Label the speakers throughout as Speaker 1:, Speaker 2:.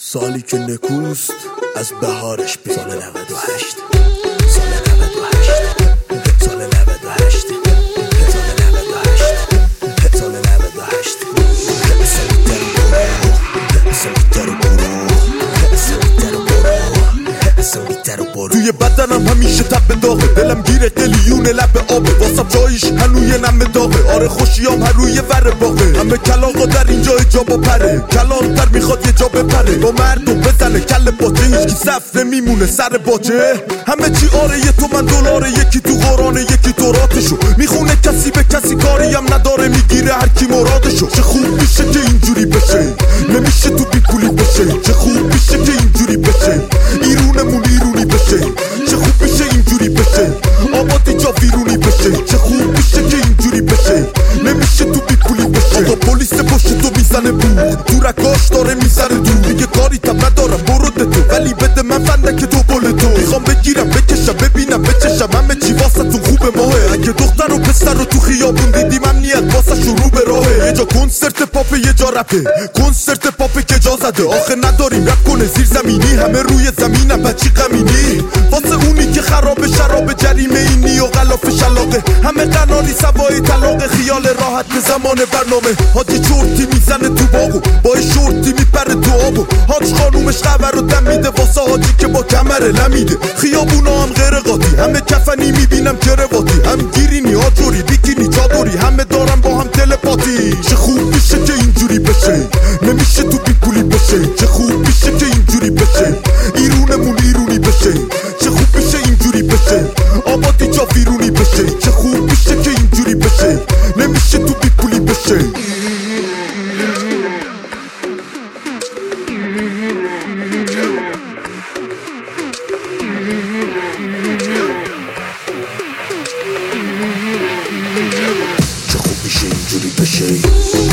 Speaker 1: سالی که نکوست از بهارش بید. سال 98 سال 98 توی بدنم همیشه تب داغه، دلم گیره قلیونه لب آبه، واسم جایش هنوی نم داغه. آره خوشیام هر روی ور باغه، همه کلاغا در اینجا جا با پره، کلانتر میخواد یه جا بپره، با مردم بزنه کل باچه، هیچکی صف نمیمونه سر باچه. همه چی آره یه تومن دلاره، یکی تو قرآنه یکی توراتشو میخونه، کسی به کسی کاری هم نداره، میگیره هر کی مرادشو. چه خوب میشه که اینجوری بشه، نمیشه تو بی پولی بشه. چه خوب میشه که اینجوری بشه، ایرونمون ایرونی بشه. چه خوب میشه اینجوری بشه، آبادی جا ویرونی بشه. چه خوب میشه که اینجوری بشه، نمیشه تو بی پولی بشه. آقا پلیس پشت تو میزنه بوق، تو رکاش داره میزنه دور، میگه کاری تب ندارم برد تو، ولی بده من فندک تو بل تو. میخوام بگیرم بکشم ببینم بچشم، همه چی واسه تو خوبه ماهه. اگه دختر و پسر رو تو خیابون دیدیم امنیت واسه شروع به راهه. یه جا کنسرت پاپه یه جا رپه، کنسرت پاپه که جا زده، آخه نداریم رپ کنه زیر زمینی، همه روی زمینم بچی غمینی. واسه اونی که خراب شراب جریمه اینی و غلاف شلاقه، همه قناری سوای طلاق، خیال راحت به زمان برنامه. حاجی چورتی میزنه تو باغو، با شورتی میپره تو آبو، حاج خانومش خبر رو دم میده واسه حاجی که با کمره لمیده. خیابونا هم غیر قاطی، همه کفنی میبینم کرواتی، هم گیرینی آجوری بیکینی چادری، همه دارم با هم تلپاتی. چه خوب میشه که اینجوری بشه، نمیشه تو بی پولی بشه. چه خوب میشه که اینجوری بشه، ایرونمون ایرونی بشه. چه خوب میشه اینجوری بشه، آبادی جا ویرونی بشه. چه خوب میشه که اینجوری بشه، نمیشه تو بی پولی بشه. چه خوب میشه اینجوری بشه.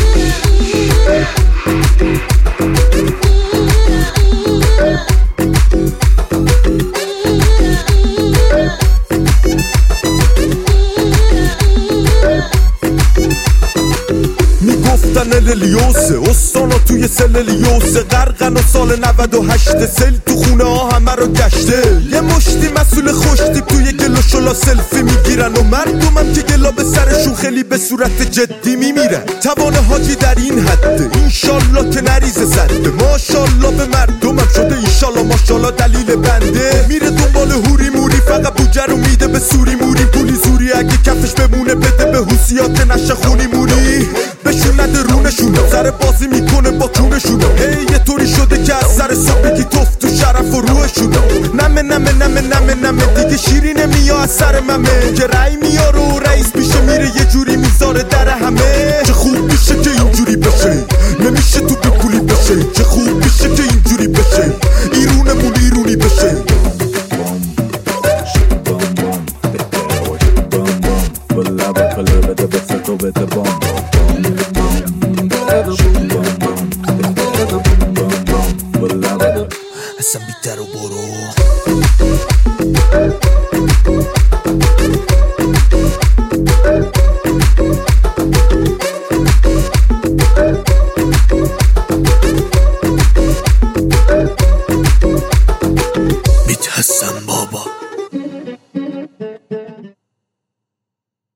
Speaker 1: میگفتن اللیوسه، استانا توی سللیوسه، غرقن و سال 98 سیل تو خونه ها همه رو گشته. یه مشتی مسئول خوشتیب توی گل و شلا سلفی میگیرن، و مردمم که گلا به سرشون خیلی به صورت جدی میمیرن. توان حاجی در این حده، اینشالله که نریزه زده، ماشالله به مردمم شده اینشالله ماشالله دلیل بنده. میره دنبال هوری موری، فقط بوجه رو میده به سوری موری، پولی زوری اگه کفش بمونه بده به حوسیات نشه خونی مونی. بهشون نده رونشون، سر بازی میکنه با کونشون، هی یه طوری شده که از سر صبح بگی توف تو شرف و روحشون. نمه نمه نمه نمه نمه دیگه شیری نمیاد از سر ممه، که رای میاره و رئیس میشه میره یه جوری میذاره در همه. چه خوب میشه که اینجوری بشه، نمیشه تو بی پولی بشه. چه خوب میشه که اینجوری بشه، ایرونمون ایرونی بشه. Bada bada bada bada bada bada bada bada bada bada bada bada bada bada